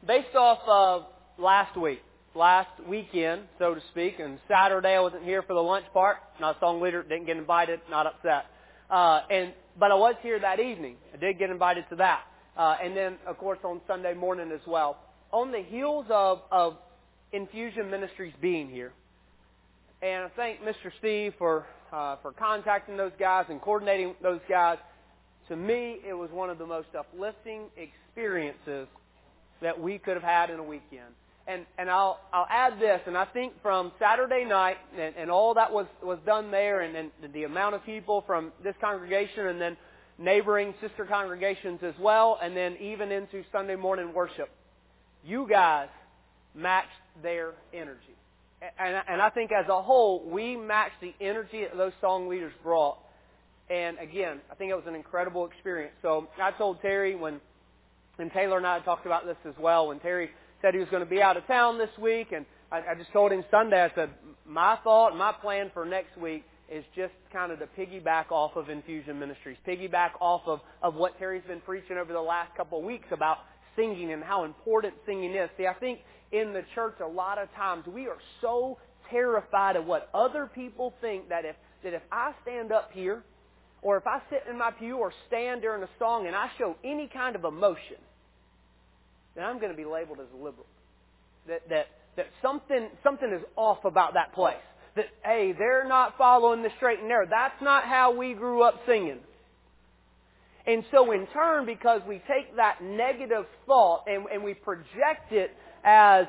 based off of last weekend, so to speak, and Saturday I wasn't here for the lunch part. Not a song leader, didn't get invited, not upset. But I was here that evening. I did get invited to that. And then, of course, on Sunday morning as well. On the heels of Infusion Ministries being here. And I thank Mr. Steve for contacting those guys and coordinating those guys. To me, it was one of the most uplifting experiences that we could have had in a weekend. And I'll add this, and I think from Saturday night and all that was done there, and the amount of people from this congregation and then neighboring sister congregations as well, and then even into Sunday morning worship, you guys matched their energy. And I think as a whole, we matched the energy that those song leaders brought. And again, I think it was an incredible experience. So I told Terry and Taylor and I talked about this as well, when Terry said he was going to be out of town this week, and I just told him Sunday, I said, my thought, my plan for next week is just kind of to piggyback off of Infusion Ministries, piggyback off of what Terry's been preaching over the last couple of weeks about singing and how important singing is. See, I think in the church a lot of times we are so terrified of what other people think that if I stand up here, or if I sit in my pew or stand during a song and I show any kind of emotion, then I'm going to be labeled as a liberal. That something is off about that place. That, hey, they're not following the straight and narrow. That's not how we grew up singing. And so in turn, because we take that negative thought and we project it as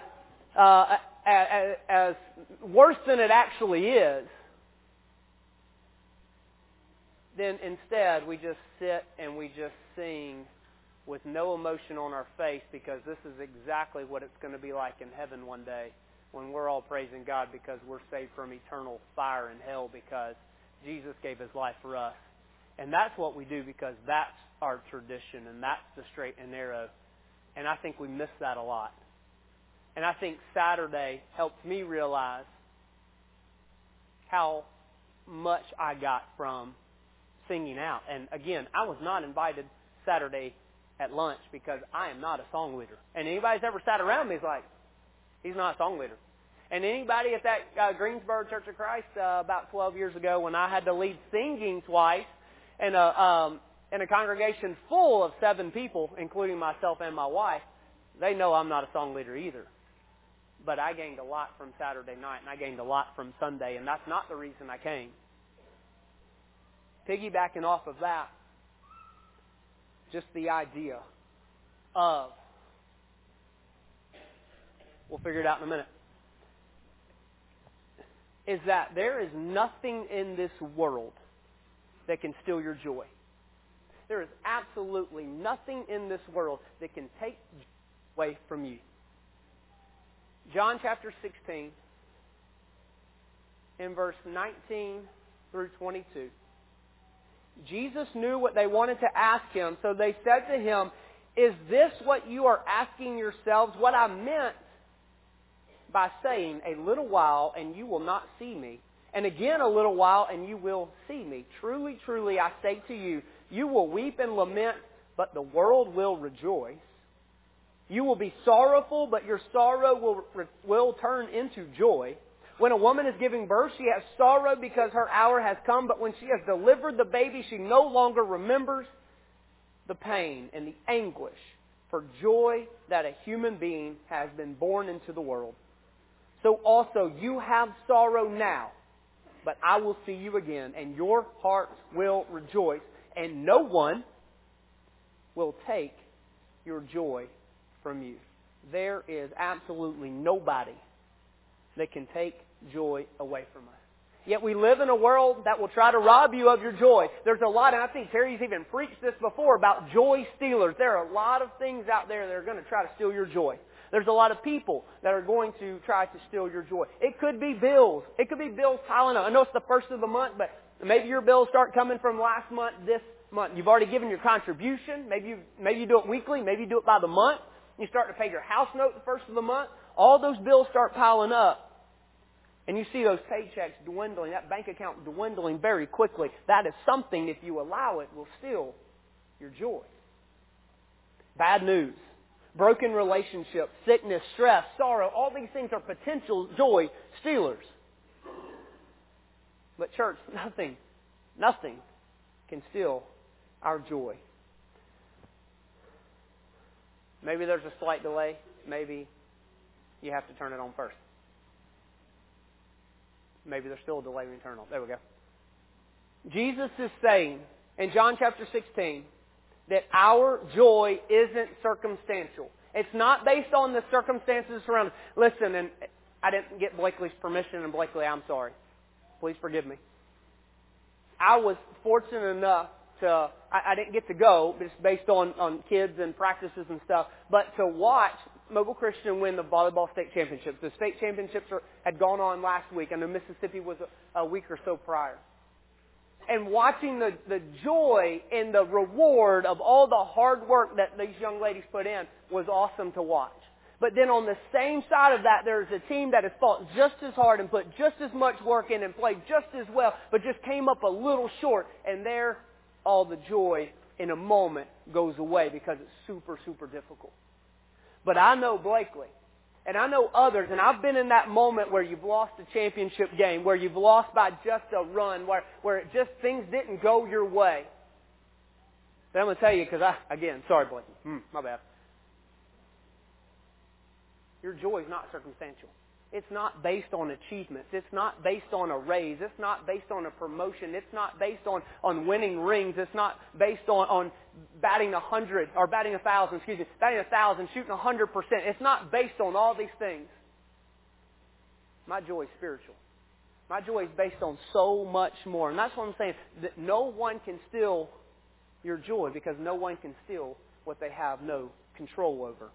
worse than it actually is, then instead we just sit and we just sing with no emotion on our face, because this is exactly what it's going to be like in heaven one day when we're all praising God because we're saved from eternal fire in hell because Jesus gave His life for us. And that's what we do because that's our tradition and that's the straight and narrow. And I think we miss that a lot. And I think Saturday helped me realize how much I got from singing out. And again, I was not invited Saturday at lunch because I am not a song leader. And anybody that's ever sat around me is like, he's not a song leader. And anybody at that Greensboro Church of Christ about 12 years ago when I had to lead singing twice in a congregation full of 7 people, including myself and my wife, they know I'm not a song leader either. But I gained a lot from Saturday night, and I gained a lot from Sunday, and that's not the reason I came. Piggybacking off of that, just the idea of, we'll figure it out in a minute, is that there is nothing in this world that can steal your joy. There is absolutely nothing in this world that can take joy away from you. John chapter 16, in verse 19 through 22. Jesus knew what they wanted to ask Him, so they said to Him, "Is this what you are asking yourselves? What I meant by saying, 'A little while and you will not see me, and again a little while and you will see me. Truly, truly, I say to you, you will weep and lament, but the world will rejoice. You will be sorrowful, but your sorrow will turn into joy. When a woman is giving birth, she has sorrow because her hour has come, but when she has delivered the baby, she no longer remembers the pain and the anguish for joy that a human being has been born into the world. So also you have sorrow now, but I will see you again, and your hearts will rejoice, and no one will take your joy from you.'" There is absolutely nobody that can take joy away from us. Yet we live in a world that will try to rob you of your joy. There's a lot, and I think Terry's even preached this before, about joy stealers. There are a lot of things out there that are going to try to steal your joy. There's a lot of people that are going to try to steal your joy. It could be bills. It could be bills piling up. I know it's the first of the month, but maybe your bills start coming from last month, this month. You've already given your contribution. Maybe you do it weekly. Maybe you do it by the month. You start to pay your house note the first of the month. All those bills start piling up. And you see those paychecks dwindling, that bank account dwindling very quickly. That is something, if you allow it, will steal your joy. Bad news. broken relationships, sickness, stress, sorrow, all these things are potential joy stealers. But church, nothing can steal our joy. Maybe there's a slight delay. Maybe you have to turn it on first. Maybe there's still a delay when you turn it on. There we go. Jesus is saying in John chapter 16 that our joy isn't circumstantial. It's not based on the circumstances around. Listen, and I didn't get Blakely's permission, and Blakely, I'm sorry. Please forgive me. I was fortunate enough to, I didn't get to go, just based on kids and practices and stuff, but to watch Mobile Christian win the volleyball state championships. The state championships had gone on last week. I know Mississippi was a week or so prior. And watching the joy and the reward of all the hard work that these young ladies put in was awesome to watch. But then on the same side of that, there's a team that has fought just as hard and put just as much work in and played just as well, but just came up a little short. And there, all the joy in a moment goes away because it's super, super difficult. But I know Blakely, and I know others, and I've been in that moment where you've lost a championship game, where you've lost by just a run, where it just things didn't go your way. But I'm going to tell you, because sorry Blakely, my bad. Your joy is not circumstantial. It's not based on achievements. It's not based on a raise. It's not based on a promotion. It's not based on winning rings. It's not based on batting 100, or batting 1,000, batting 1,000, shooting 100%. It's not based on all these things. My joy is spiritual. My joy is based on so much more. And that's what I'm saying, that no one can steal your joy, because no one can steal what they have no control over.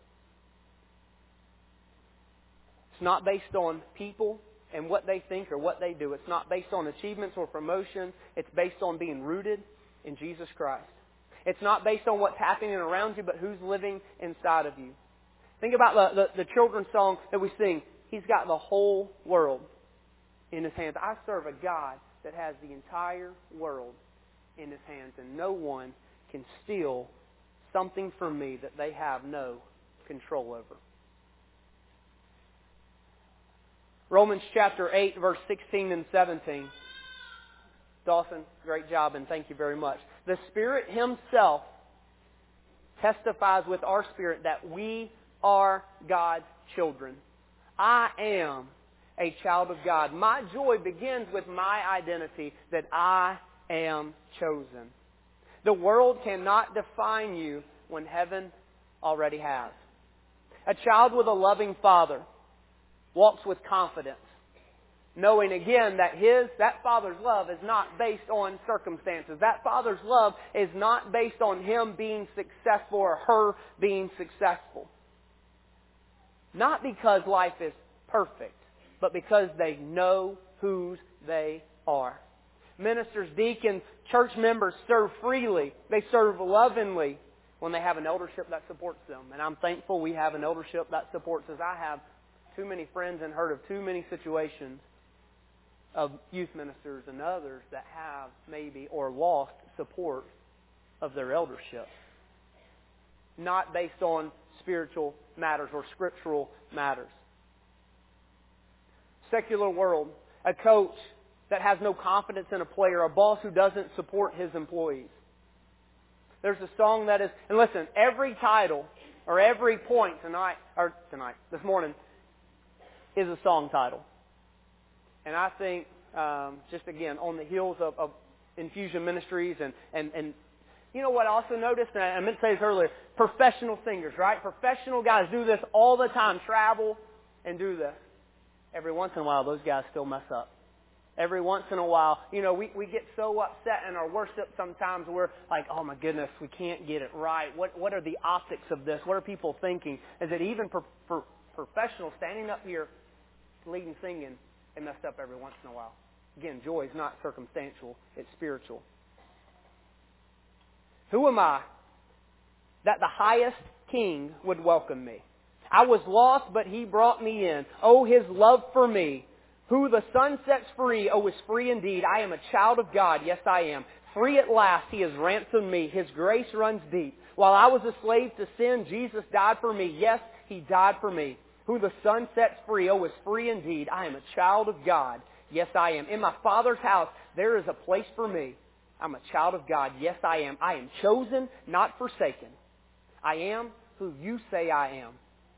It's not based on people and what they think or what they do. It's not based on achievements or promotions. It's based on being rooted in Jesus Christ. It's not based on what's happening around you, but who's living inside of you. Think about the children's song that we sing. He's got the whole world in His hands. I serve a God that has the entire world in His hands, and no one can steal something from me that they have no control over. Romans chapter 8, verse 16 and 17. Dawson, great job, and thank you very much. The Spirit Himself testifies with our spirit that we are God's children. I am a child of God. My joy begins with my identity that I am chosen. The world cannot define you when heaven already has. A child with a loving Father walks with confidence, knowing again that that Father's love is not based on circumstances. That Father's love is not based on him being successful or her being successful. Not because life is perfect, but because they know whose they are. Ministers, deacons, church members serve freely. They serve lovingly when they have an eldership that supports them. And I'm thankful we have an eldership that supports us. I have too many friends and heard of too many situations of youth ministers and others that have maybe or lost support of their eldership. Not based on spiritual matters or scriptural matters. Secular world, a coach that has no confidence in a player, a boss who doesn't support his employees. There's a song that is, and listen, every title or every point this morning, is a song title. And I think, just again, on the heels of Infusion Ministries and you know what I also noticed, and I meant to say this earlier, professional singers, right? Professional guys do this all the time, travel and do this. Every once in a while, those guys still mess up. Every once in a while, you know, we get so upset in our worship sometimes we're like, oh my goodness, we can't get it right. What are the optics of this? What are people thinking? Is it even professionals standing up here leading singing and messed up every once in a while? Again, joy is not circumstantial, it's spiritual. Who am I that the highest king would welcome me? I was lost, but He brought me in. Oh, His love for me. Who the Son sets free, oh, is free indeed. I am a child of God, yes I am. Free at last, He has ransomed me. His grace runs deep. While I was a slave to sin, Jesus died for me. Yes, He died for me. Who the Son sets free, is free indeed. I am a child of God. Yes, I am. In my Father's house, there is a place for me. I'm a child of God. Yes, I am. I am chosen, not forsaken. I am who you say I am.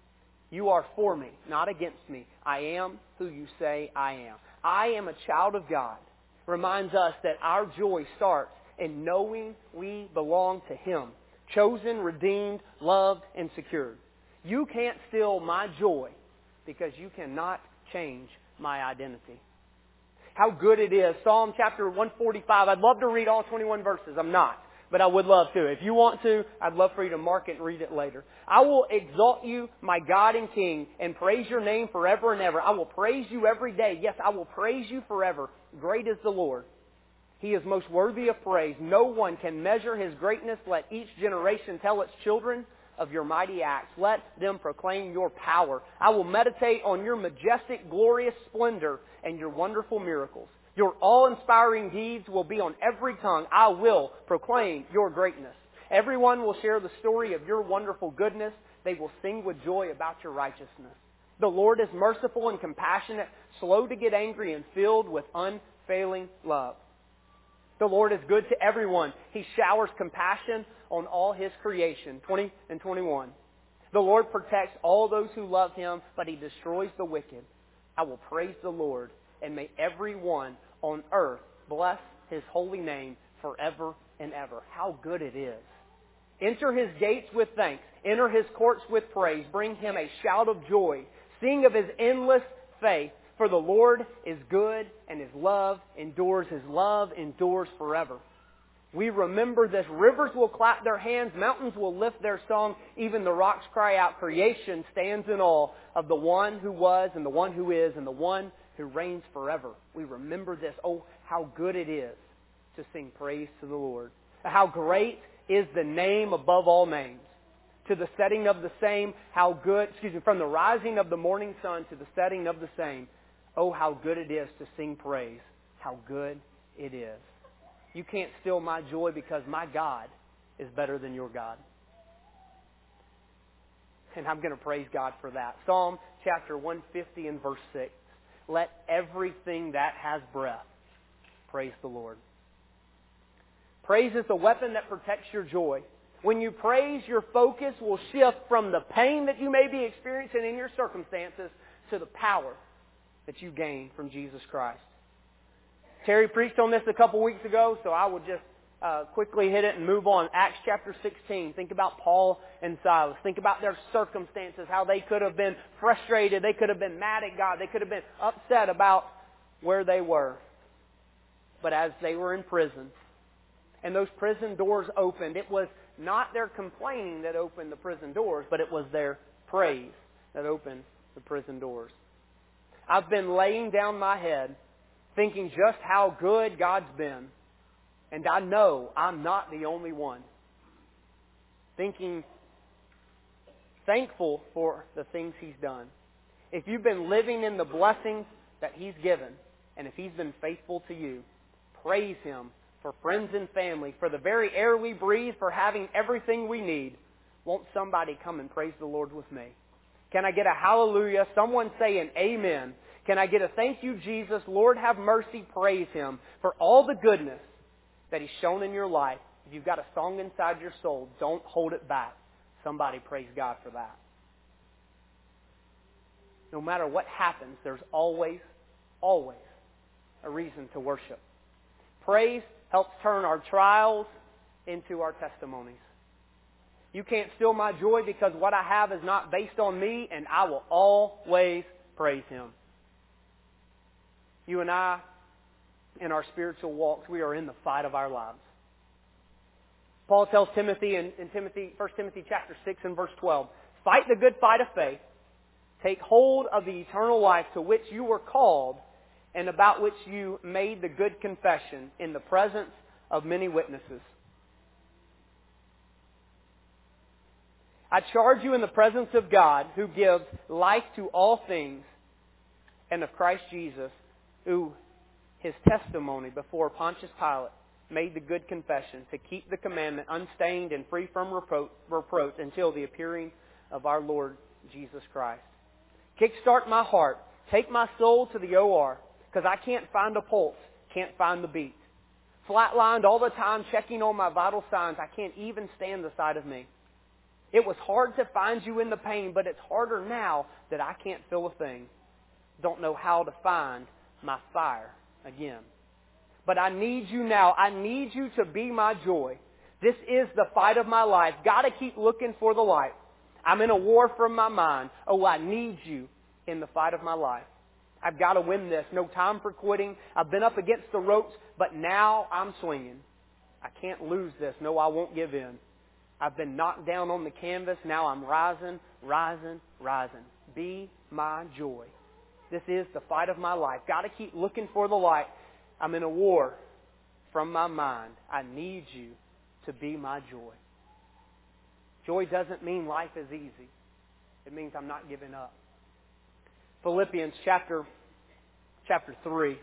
You are for me, not against me. I am who you say I am. I am a child of God. Reminds us that our joy starts in knowing we belong to Him. Chosen, redeemed, loved, and secured. You can't steal my joy because you cannot change my identity. How good it is. Psalm chapter 145. I'd love to read all 21 verses. I'm not, but I would love to. If you want to, I'd love for you to mark it and read it later. I will exalt you, my God and King, and praise your name forever and ever. I will praise you every day. Yes, I will praise you forever. Great is the Lord. He is most worthy of praise. No one can measure His greatness. Let each generation tell its children of your mighty acts. Let them proclaim your power. I will meditate on your majestic, glorious splendor and your wonderful miracles. Your awe-inspiring deeds will be on every tongue. I will proclaim your greatness. Everyone will share the story of your wonderful goodness. They will sing with joy about your righteousness. The Lord is merciful and compassionate, slow to get angry, and filled with unfailing love. The Lord is good to everyone. He showers compassion on all His creation. 20 and 21. The Lord protects all those who love Him, but He destroys the wicked. I will praise the Lord, and may everyone on earth bless His holy name forever and ever. How good it is. Enter His gates with thanks. Enter His courts with praise. Bring Him a shout of joy. Sing of His endless faith. For the Lord is good, and His love endures. His love endures forever. We remember this. Rivers will clap their hands. Mountains will lift their song. Even the rocks cry out. Creation stands in awe of the one who was, and the one who is, and the one who reigns forever. We remember this. Oh, how good it is to sing praise to the Lord. How great is the name above all names. To the setting of the same, from the rising of the morning sun to the setting of the same. Oh, how good it is to sing praise. How good it is. You can't steal my joy because my God is better than your God. And I'm going to praise God for that. Psalm chapter 150 and verse 6. Let everything that has breath praise the Lord. Praise is the weapon that protects your joy. When you praise, your focus will shift from the pain that you may be experiencing in your circumstances to the power that you gain from Jesus Christ. Terry preached on this a couple weeks ago, so I will just quickly hit it and move on. Acts chapter 16. Think about Paul and Silas. Think about their circumstances, how they could have been frustrated. They could have been mad at God. They could have been upset about where they were. But as they were in prison, and those prison doors opened, it was not their complaining that opened the prison doors, but it was their praise that opened the prison doors. I've been laying down my head thinking just how good God's been. And I know I'm not the only one. Thankful for the things He's done. If you've been living in the blessings that He's given, and if He's been faithful to you, praise Him for friends and family, for the very air we breathe, for having everything we need. Won't somebody come and praise the Lord with me? Can I get a hallelujah? Someone say an amen. Can I get a thank you, Jesus? Lord, have mercy. Praise Him for all the goodness that He's shown in your life. If you've got a song inside your soul, don't hold it back. Somebody praise God for that. No matter what happens, there's always a reason to worship. Praise helps turn our trials into our testimonies. You can't steal my joy because what I have is not based on me, and I will always praise Him. You and I, in our spiritual walks, we are in the fight of our lives. Paul tells Timothy in 1 Timothy chapter 6 and verse 12, fight the good fight of faith, take hold of the eternal life to which you were called and about which you made the good confession in the presence of many witnesses. I charge you in the presence of God, who gives life to all things, and of Christ Jesus, who His testimony before Pontius Pilate made the good confession to keep the commandment unstained and free from reproach until the appearing of our Lord Jesus Christ. Kickstart my heart. Take my soul to the OR, because I can't find a pulse, can't find the beat. Flatlined all the time, checking on my vital signs. I can't even stand the sight of me. It was hard to find you in the pain, but it's harder now that I can't feel a thing. Don't know how to find my fire again. But I need you now. I need you to be my joy. This is the fight of my life. Got to keep looking for the light. I'm in a war from my mind. Oh, I need you in the fight of my life. I've got to win this. No time for quitting. I've been up against the ropes, but now I'm swinging. I can't lose this. No, I won't give in. I've been knocked down on the canvas. Now I'm rising, rising, rising. Be my joy. This is the fight of my life. Got to keep looking for the light. I'm in a war from my mind. I need you to be my joy. Joy doesn't mean life is easy. It means I'm not giving up. Philippians chapter 3.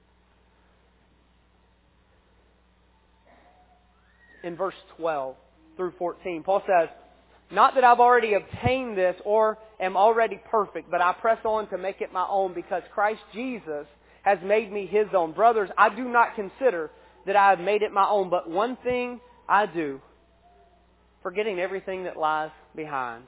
In verse 12 through 14, Paul says, "Not that I've already obtained this or am already perfect, but I press on to make it my own because Christ Jesus has made me His own. Brothers, I do not consider that I have made it my own, but one thing I do, forgetting everything that lies behind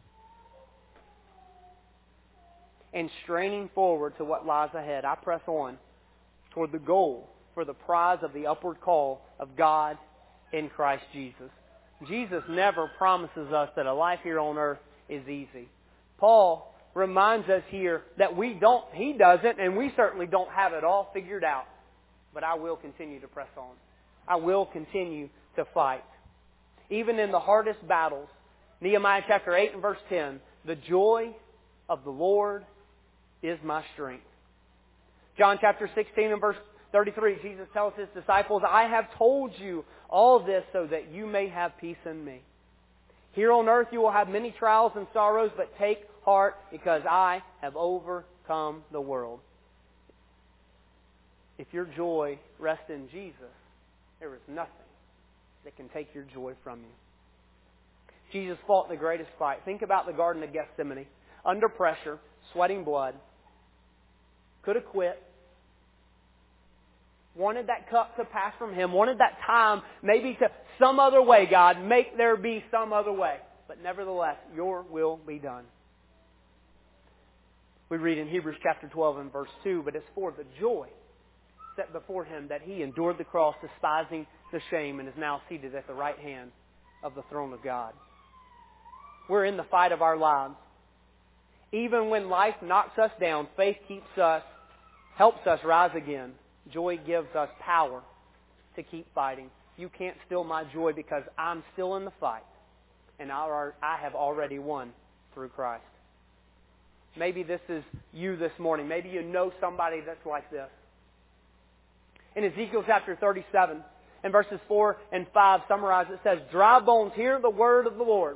and straining forward to what lies ahead, I press on toward the goal for the prize of the upward call of God in Christ Jesus." Jesus never promises us that a life here on earth is easy. Paul reminds us here that he doesn't, and we certainly don't have it all figured out. But I will continue to press on. I will continue to fight. Even in the hardest battles, Nehemiah chapter 8 and verse 10, "The joy of the Lord is my strength." John chapter 16 and verse 33, Jesus tells His disciples, "I have told you all this so that you may have peace in me. Here on earth you will have many trials and sorrows, but take heart because I have overcome the world." If your joy rests in Jesus, there is nothing that can take your joy from you. Jesus fought the greatest fight. Think about the Garden of Gethsemane. Under pressure, sweating blood. Could have quit. Wanted that cup to pass from Him. Wanted that time maybe to some other way, God. Make there be some other way. But nevertheless, your will be done. We read in Hebrews chapter 12 and verse 2, "But it's for the joy set before Him that He endured the cross, despising the shame, and is now seated at the right hand of the throne of God." We're in the fight of our lives. Even when life knocks us down, faith keeps us, helps us rise again. Joy gives us power to keep fighting. You can't steal my joy because I'm still in the fight. And I have already won through Christ. Maybe this is you this morning. Maybe you know somebody that's like this. In Ezekiel chapter 37, and verses 4 and 5 summarize, it says, "Dry bones, hear the word of the Lord.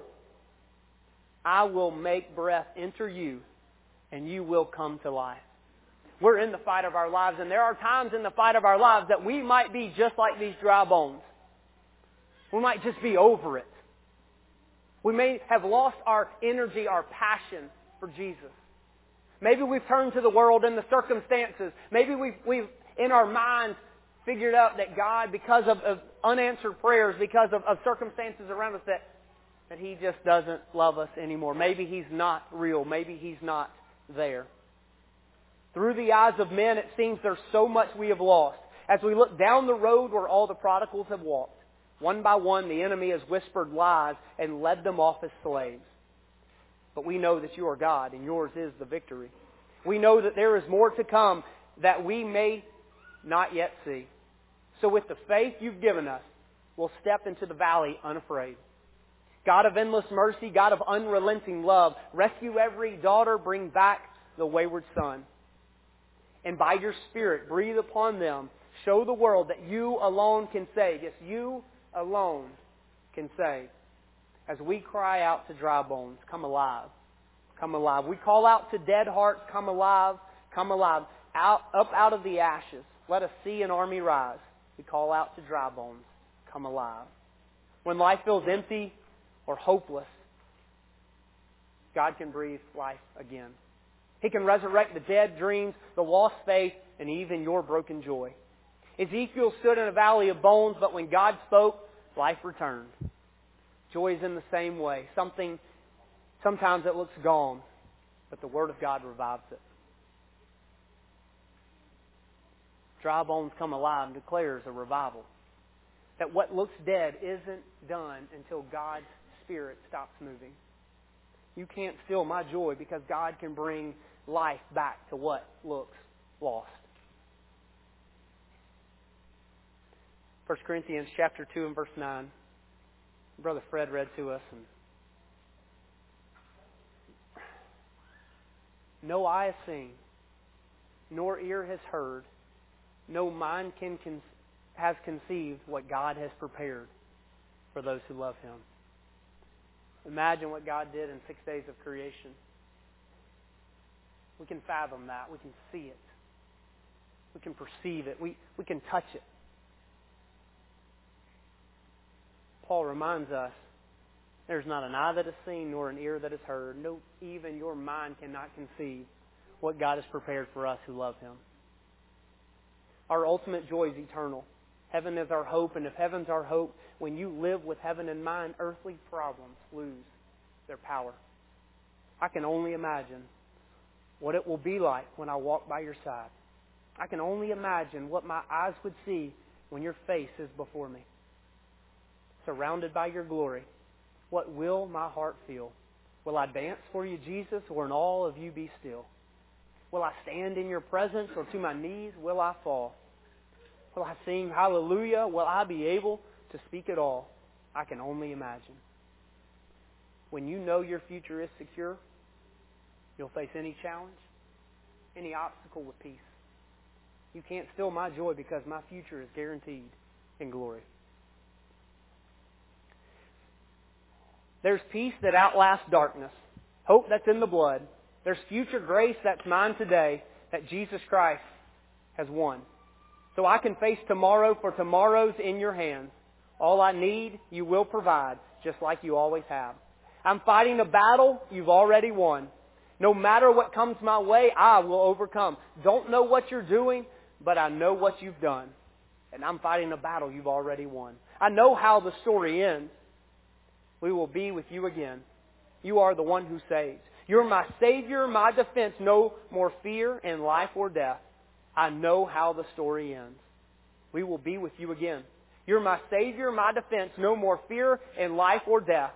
I will make breath enter you, and you will come to life." We're in the fight of our lives, and there are times in the fight of our lives that we might be just like these dry bones. We might just be over it. We may have lost our energy, our passion for Jesus. Maybe we've turned to the world and the circumstances. Maybe we've in our minds figured out that God, because of unanswered prayers, because of circumstances around us, that He just doesn't love us anymore. Maybe He's not real. Maybe He's not there. Through the eyes of men, it seems there's so much we have lost. As we look down the road where all the prodigals have walked, one by one the enemy has whispered lies and led them off as slaves. But we know that you are God and yours is the victory. We know that there is more to come that we may not yet see. So with the faith you've given us, we'll step into the valley unafraid. God of endless mercy, God of unrelenting love, rescue every daughter, bring back the wayward son. And by your Spirit, breathe upon them. Show the world that you alone can save. Yes, you alone can save. As we cry out to dry bones, come alive. Come alive. We call out to dead hearts, come alive. Come alive. Up out of the ashes, let us see an army rise. We call out to dry bones, come alive. When life feels empty or hopeless, God can breathe life again. He can resurrect the dead dreams, the lost faith, and even your broken joy. Ezekiel stood in a valley of bones, but when God spoke, life returned. Joy is in the same way. Sometimes it looks gone, but the Word of God revives it. Dry bones come alive and declares a revival. That what looks dead isn't done until God's Spirit stops moving. You can't steal my joy because God can bring life back to what looks lost. 1 Corinthians chapter 2 and verse 9. Brother Fred read to us. No eye has seen, nor ear has heard, no mind has conceived what God has prepared for those who love Him. Imagine what God did in 6 days of creation. We can fathom that. We can see it. We can perceive it. We can touch it. Paul reminds us, there's not an eye that has seen, nor an ear that has heard, no, even your mind cannot conceive what God has prepared for us who love Him. Our ultimate joy is eternal. Heaven is our hope, and if heaven's our hope, when you live with heaven in mind, earthly problems lose their power. I can only imagine what it will be like when I walk by your side. I can only imagine what my eyes would see when your face is before me. Surrounded by your glory, what will my heart feel? Will I dance for you, Jesus, or in all of you be still? Will I stand in your presence, or to my knees will I fall? Will I sing hallelujah? Will I be able to speak at all? I can only imagine. When you know your future is secure, you'll face any challenge, any obstacle with peace. You can't steal my joy because my future is guaranteed in glory. There's peace that outlasts darkness, hope that's in the blood. There's future grace that's mine today that Jesus Christ has won. So I can face tomorrow, for tomorrow's in your hands. All I need, you will provide, just like you always have. I'm fighting a battle you've already won. No matter what comes my way, I will overcome. Don't know what you're doing, but I know what you've done. And I'm fighting a battle you've already won. I know how the story ends. We will be with you again. You are the one who saves. You're my Savior, my defense. No more fear in life or death. I know how the story ends. We will be with you again. You're my Savior, my defense. No more fear in life or death.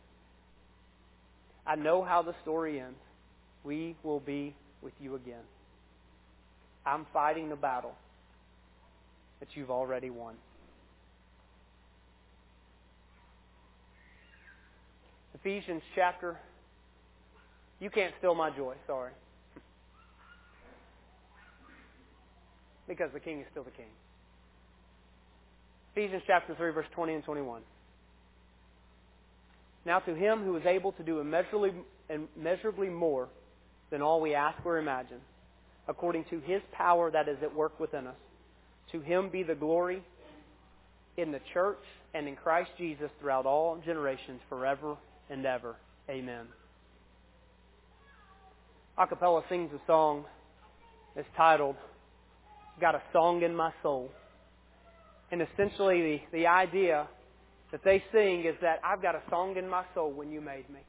I know how the story ends. We will be with you again. I'm fighting the battle that you've already won. Ephesians chapter, you can't steal my joy, sorry. Because the King is still the King. Ephesians chapter 3, verse 20 and 21. Now to Him who is able to do immeasurably more than all we ask or imagine, according to His power that is at work within us, to Him be the glory in the church and in Christ Jesus throughout all generations, forever and ever. Amen. Acapella sings a song that's titled, Got a Song in My Soul. And essentially the idea that they sing is that I've got a song in my soul when you made me.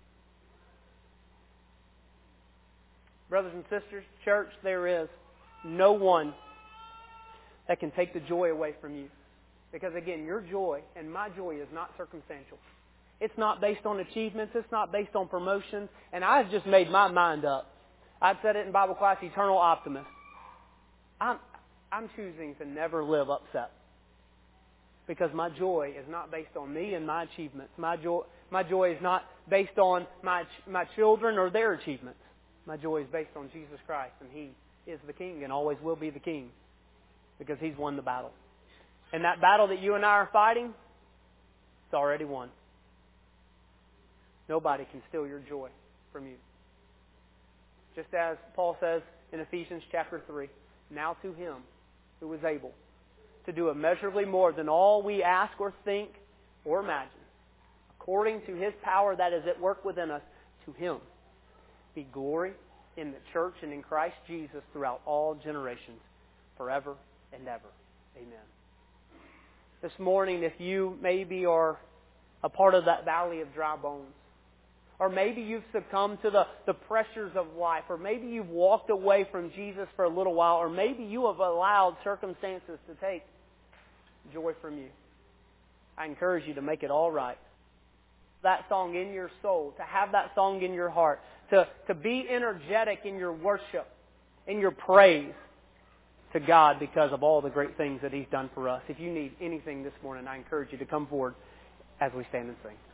Brothers and sisters, church, there is no one that can take the joy away from you. Because again, your joy and my joy is not circumstantial. It's not based on achievements. It's not based on promotions. And I've just made my mind up. I've said it in Bible class, eternal optimist. I'm choosing to never live upset. Because my joy is not based on me and my achievements. My joy is not based on my children or their achievements. My joy is based on Jesus Christ. And He is the King and always will be the King. Because He's won the battle. And that battle that you and I are fighting, it's already won. Nobody can steal your joy from you. Just as Paul says in Ephesians chapter 3, now to Him who is able to do immeasurably more than all we ask or think or imagine, according to His power that is at work within us. To Him be glory in the church and in Christ Jesus throughout all generations, forever and ever. Amen. This morning, if you maybe are a part of that valley of dry bones, or maybe you've succumbed to the pressures of life, or maybe you've walked away from Jesus for a little while, or maybe you have allowed circumstances to take joy from you, I encourage you to make it all right. That song in your soul, to have that song in your heart, to be energetic in your worship, in your praise to God because of all the great things that He's done for us. If you need anything this morning, I encourage you to come forward as we stand and sing.